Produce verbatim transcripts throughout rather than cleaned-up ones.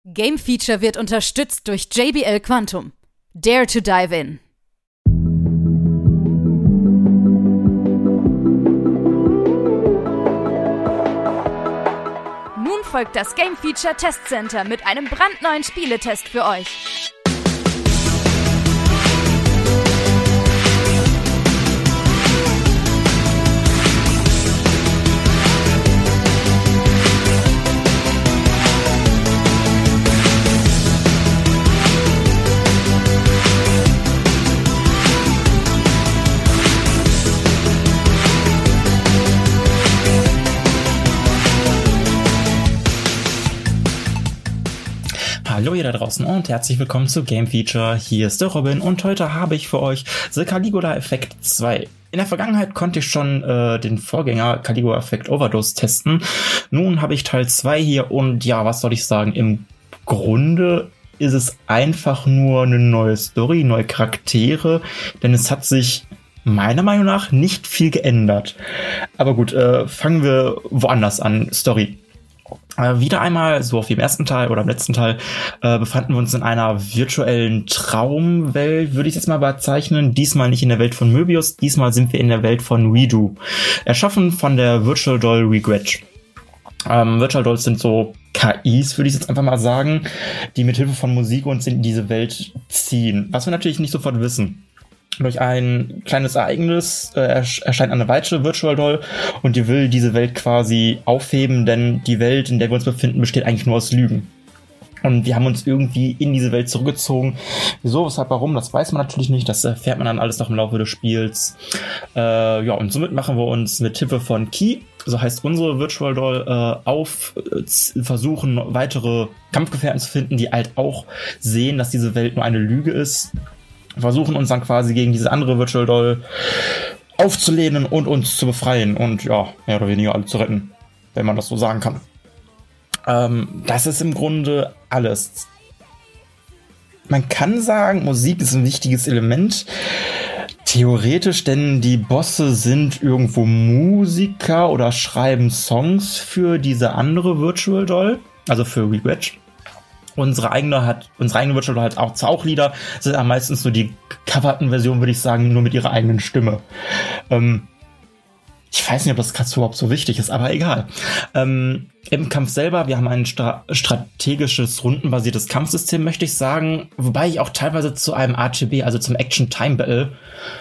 Game Feature wird unterstützt durch J B L Quantum. Dare to dive in. Nun folgt das Game Feature Test Center mit einem brandneuen Spieletest für euch. Hallo ihr da draußen und herzlich willkommen zu Game Feature. Hier ist der Robin und heute habe ich für euch The Caligula Effect zwei. In der Vergangenheit konnte ich schon äh, den Vorgänger Caligula Effect Overdose testen. Nun habe ich Teil zwei hier und ja, was soll ich sagen? Im Grunde ist es einfach nur eine neue Story, neue Charaktere, denn es hat sich meiner Meinung nach nicht viel geändert. Aber gut, äh, fangen wir woanders an. Story. Äh, wieder einmal, so wie im ersten Teil oder im letzten Teil, äh, befanden wir uns in einer virtuellen Traumwelt, würde ich jetzt mal bezeichnen. Diesmal nicht in der Welt von Möbius, diesmal sind wir in der Welt von Redo. Erschaffen von der Virtual Doll Regret. Ähm, Virtual Dolls sind so K Is, würde ich jetzt einfach mal sagen, die mit Hilfe von Musik uns in diese Welt ziehen. Was wir natürlich nicht sofort wissen. Durch ein kleines Ereignis äh, erscheint eine weitere Virtual Doll und die will diese Welt quasi aufheben, denn die Welt, in der wir uns befinden, besteht eigentlich nur aus Lügen. Und wir haben uns irgendwie in diese Welt zurückgezogen. Wieso, weshalb, warum, das weiß man natürlich nicht. Das erfährt man dann alles noch im Laufe des Spiels. Äh, ja, und somit machen wir uns mit Hilfe von Key, so heißt unsere Virtual Doll, äh, auf, äh, versuchen weitere Kampfgefährten zu finden, die halt auch sehen, dass diese Welt nur eine Lüge ist. Versuchen uns dann quasi gegen diese andere Virtual Doll aufzulehnen und uns zu befreien und ja, mehr oder weniger alle zu retten, wenn man das so sagen kann. Ähm, das ist im Grunde alles. Man kann sagen, Musik ist ein wichtiges Element. Theoretisch, denn die Bosse sind irgendwo Musiker oder schreiben Songs für diese andere Virtual Doll, also für Regret. Unsere eigene hat, unsere eigene Virtual Doll hat auch, auch Lieder, sind am meistens so die coverten Versionen, würde ich sagen, nur mit ihrer eigenen Stimme. Ähm, ich weiß nicht, ob das gerade überhaupt so wichtig ist, aber egal. Ähm, im Kampf selber, wir haben ein stra- strategisches, rundenbasiertes Kampfsystem, möchte ich sagen, wobei ich auch teilweise zu einem A T B, also zum Action Time Battle,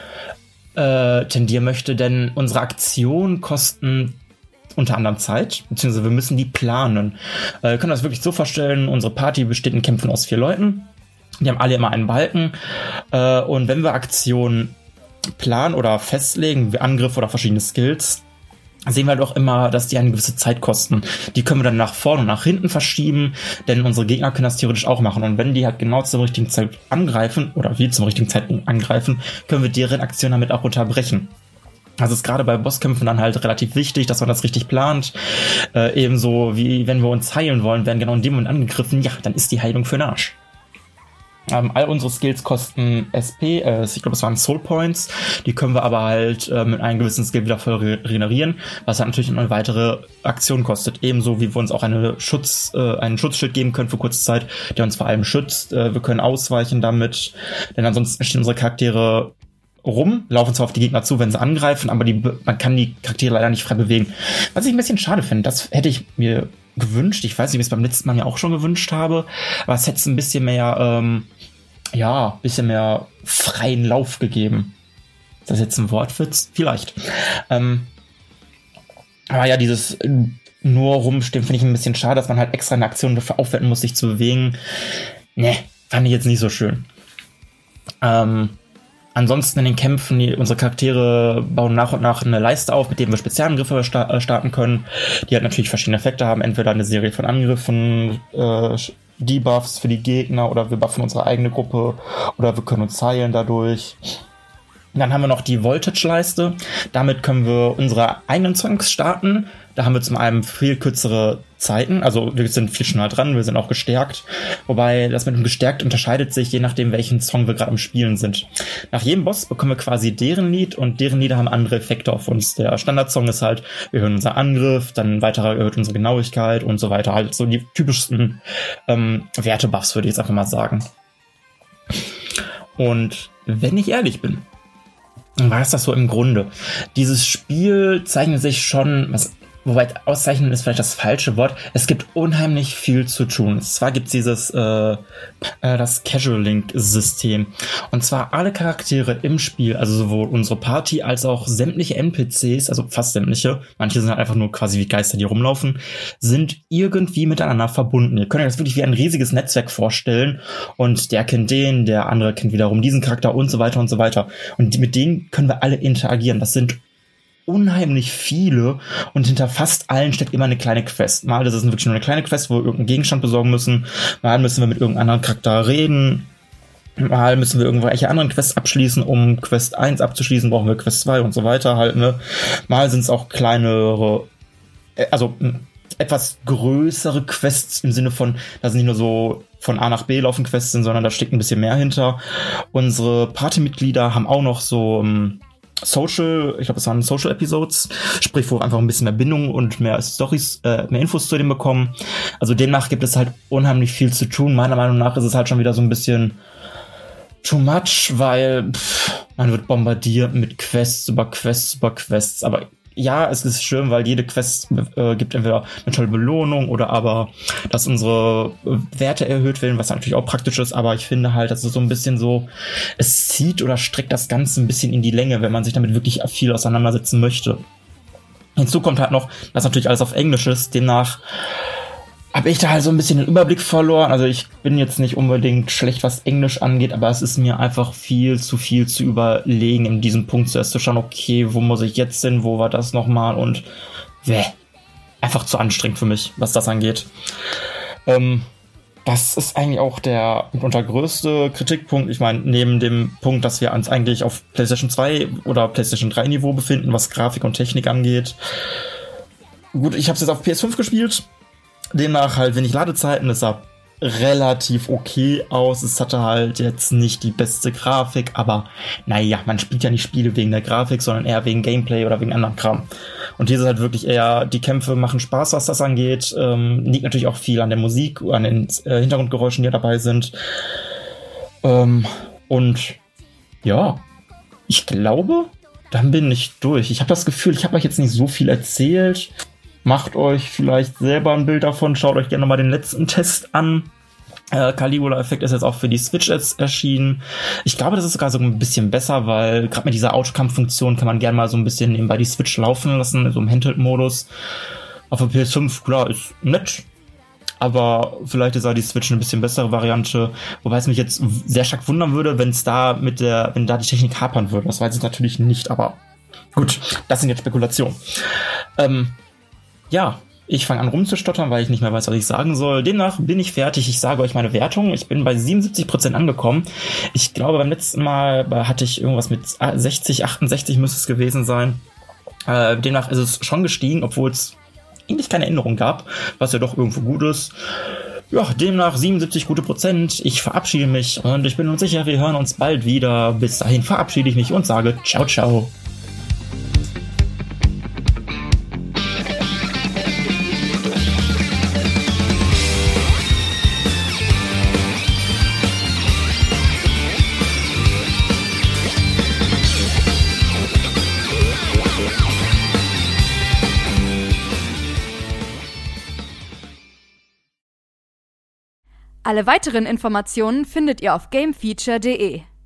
äh, tendieren möchte, denn unsere Aktionen kosten unter anderem Zeit, beziehungsweise wir müssen die planen. Äh, wir können das wirklich so vorstellen, unsere Party besteht in Kämpfen aus vier Leuten. Die haben alle immer einen Balken. Äh, und wenn wir Aktionen planen oder festlegen, wie Angriffe oder verschiedene Skills, sehen wir doch immer, dass die eine gewisse Zeit kosten. Die können wir dann nach vorne und nach hinten verschieben, denn unsere Gegner können das theoretisch auch machen. Und wenn die halt genau zur richtigen Zeit angreifen, oder wir zum richtigen Zeitpunkt angreifen, können wir deren Aktion damit auch unterbrechen. Also ist gerade bei Bosskämpfen dann halt relativ wichtig, dass man das richtig plant. Äh, ebenso wie wenn wir uns heilen wollen, werden genau in dem Moment angegriffen. Ja, dann ist die Heilung für den Arsch. Ähm, all unsere Skills kosten S P, äh, ich glaube, es waren Soul Points. Die können wir aber halt äh, mit einem gewissen Skill wieder voll regenerieren, was halt natürlich eine weitere Aktion kostet. Ebenso wie wir uns auch eine Schutz, äh, einen Schutzschild geben können für kurze Zeit, der uns vor allem schützt. Äh, wir können ausweichen damit, denn ansonsten stehen unsere Charaktere rum, laufen zwar auf die Gegner zu, wenn sie angreifen, aber die, man kann die Charaktere leider nicht frei bewegen. Was ich ein bisschen schade finde, das hätte ich mir gewünscht. Ich weiß nicht, wie ich es beim letzten Mal mir auch schon gewünscht habe, aber es hätte es ein bisschen mehr, ähm, ja, ein bisschen mehr freien Lauf gegeben. Ist das jetzt ein Wortwitz? Vielleicht. Ähm, aber ja, dieses nur rumstehen finde ich ein bisschen schade, dass man halt extra eine Aktion dafür aufwenden muss, sich zu bewegen. Ne, fand ich jetzt nicht so schön. Ähm, Ansonsten in den Kämpfen, die, unsere Charaktere bauen nach und nach eine Leiste auf, mit denen wir Spezialangriffe sta- äh, starten können, die halt natürlich verschiedene Effekte haben, entweder eine Serie von Angriffen, äh, Debuffs für die Gegner oder wir buffen unsere eigene Gruppe oder wir können uns heilen dadurch. Dann haben wir noch die Voltage-Leiste, damit können wir unsere eigenen Songs starten, Da haben wir zum einen viel kürzere Zeiten, also wir sind viel schneller dran, wir sind auch gestärkt, wobei das mit dem gestärkt unterscheidet sich, je nachdem, welchen Song wir gerade am Spielen sind. Nach jedem Boss bekommen wir quasi deren Lied und deren Lieder haben andere Effekte auf uns. Der Standardsong ist halt, wir hören unseren Angriff, dann ein weiterer erhöht unsere Genauigkeit und so weiter, halt so die typischsten ähm, Wertebuffs, würde ich jetzt einfach mal sagen. Und wenn ich ehrlich bin, war es das so im Grunde. Dieses Spiel zeichnet sich schon, was, wobei auszeichnen ist vielleicht das falsche Wort, es gibt unheimlich viel zu tun. Zwar gibt es dieses, äh, äh, das Casual-Link-System. Und zwar alle Charaktere im Spiel, also sowohl unsere Party als auch sämtliche N P Cs, also fast sämtliche, manche sind halt einfach nur quasi wie Geister, die rumlaufen, sind irgendwie miteinander verbunden. Ihr könnt euch das wirklich wie ein riesiges Netzwerk vorstellen und der kennt den, der andere kennt wiederum diesen Charakter und so weiter und so weiter. Und mit denen können wir alle interagieren. Das sind unheimlich viele und hinter fast allen steckt immer eine kleine Quest. Mal ist es wirklich nur eine kleine Quest, wo wir irgendeinen Gegenstand besorgen müssen. Mal müssen wir mit irgendeinem anderen Charakter reden. Mal müssen wir irgendwelche anderen Quests abschließen. Um Quest eins abzuschließen, brauchen wir Quest zwei und so weiter halt, ne? Mal sind es auch kleinere, also etwas größere Quests im Sinne von, da sind nicht nur so von A nach B laufen Quests, sondern da steckt ein bisschen mehr hinter. Unsere Partymitglieder haben auch noch so Social, ich glaube, es waren Social Episodes, sprich, wo einfach ein bisschen mehr Bindung und mehr Storys, äh, mehr Infos zu dem bekommen. Also demnach gibt es halt unheimlich viel zu tun. Meiner Meinung nach ist es halt schon wieder so ein bisschen too much, weil pff, man wird bombardiert mit Quests über Quests über Quests. Aber ja, es ist schön, weil jede Quest äh, gibt entweder eine tolle Belohnung oder aber, dass unsere Werte erhöht werden, was natürlich auch praktisch ist, aber ich finde halt, dass es so ein bisschen so, es zieht oder streckt das Ganze ein bisschen in die Länge, wenn man sich damit wirklich viel auseinandersetzen möchte. Hinzu kommt halt noch, dass natürlich alles auf Englisch ist, demnach habe ich da halt so ein bisschen den Überblick verloren. Also ich bin jetzt nicht unbedingt schlecht, was Englisch angeht, aber es ist mir einfach viel zu viel zu überlegen, in diesem Punkt zuerst zu schauen, okay, wo muss ich jetzt hin, wo war das nochmal und wäh, einfach zu anstrengend für mich, was das angeht. Ähm, das ist eigentlich auch der mitunter größte Kritikpunkt. Ich meine, neben dem Punkt, dass wir uns eigentlich auf PlayStation zwei oder PlayStation drei Niveau befinden, was Grafik und Technik angeht. Gut, ich habe es jetzt auf P S fünf gespielt. Demnach halt wenig Ladezeiten, es sah relativ okay aus. Es hatte halt jetzt nicht die beste Grafik, aber naja, man spielt ja nicht Spiele wegen der Grafik, sondern eher wegen Gameplay oder wegen anderen Kram. Und hier ist halt wirklich eher, die Kämpfe machen Spaß, was das angeht. Ähm, liegt natürlich auch viel an der Musik, an den äh, Hintergrundgeräuschen, die dabei sind. Ähm, und ja, ich glaube, dann bin ich durch. Ich habe das Gefühl, ich habe euch jetzt nicht so viel erzählt. Macht euch vielleicht selber ein Bild davon, schaut euch gerne mal den letzten Test an. Äh, Caligula-Effekt ist jetzt auch für die Switch jetzt erschienen. Ich glaube, das ist sogar so ein bisschen besser, weil gerade mit dieser Autokampf-Funktion kann man gerne mal so ein bisschen nebenbei die Switch laufen lassen, so im Handheld-Modus. Auf der P S fünf, klar, ist nett. Aber vielleicht ist auch die Switch eine bisschen bessere Variante. Wobei es mich jetzt sehr stark wundern würde, wenn es da mit der, wenn da die Technik hapern würde. Das weiß ich natürlich nicht, aber gut, das sind jetzt Spekulationen. Ähm, Ja, ich fange an rumzustottern, weil ich nicht mehr weiß, was ich sagen soll. Demnach bin ich fertig. Ich sage euch meine Wertung. Ich bin bei siebenundsiebzig Prozent angekommen. Ich glaube, beim letzten Mal hatte ich irgendwas mit sechzig, achtundsechzig müsste es gewesen sein. Äh, demnach ist es schon gestiegen, obwohl es eigentlich keine Änderung gab, was ja doch irgendwo gut ist. Ja, demnach siebenundsiebzig gute Prozent. Ich verabschiede mich und ich bin uns sicher, wir hören uns bald wieder. Bis dahin verabschiede ich mich und sage ciao, ciao. Alle weiteren Informationen findet ihr auf gamefeature punkt de.